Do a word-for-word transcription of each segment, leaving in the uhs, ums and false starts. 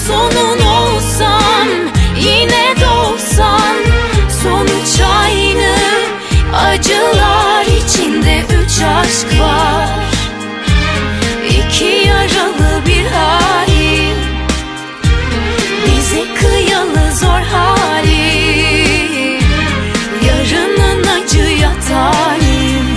sonun olsam, yine doğsan sonuç aynı. Acılar içinde üç aşk var, iki yaralı bir hain, bize kıyalı zor hali, yarının acıya talim.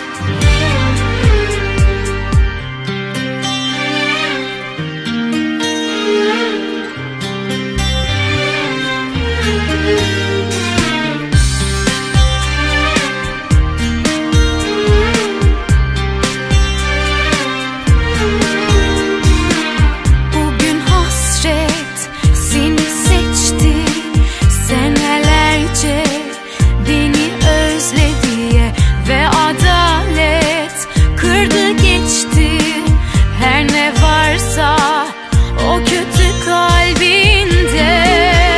Bugün hasret seni seçti, senelerce beni özle diye, ve adalet kırdı geçti her ne varsa o kötü kalbinde.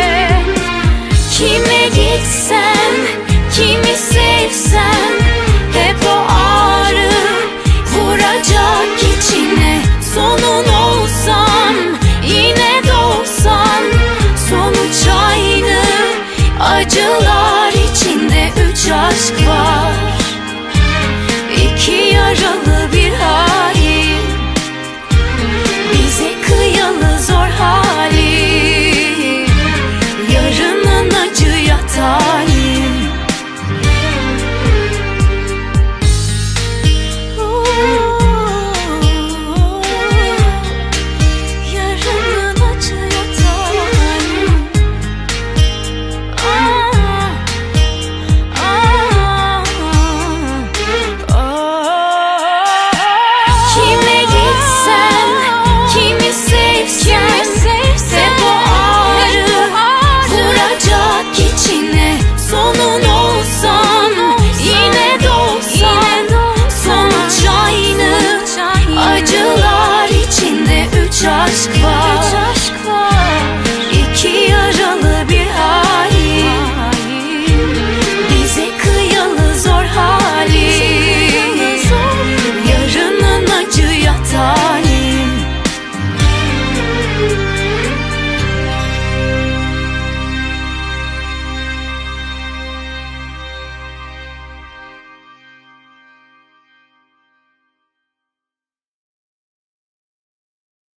Kime gitsen, kimi sevsen, hep o ağrı vuracak içine. Sonun olsam, yine doğsan sonuç aynı. Acılar içinde üç aşk var, iki yaralı bir hain, bize kıyalı zor hali, yarının acıya talim. Yarının acıya talim. Ah, ah, ah. Kime gitsen, kimi sevsen, hep o ağrı vuracak içine. Sonun olsam, yine doğsan sonuç aynı. Acılar içinde üç aşk var,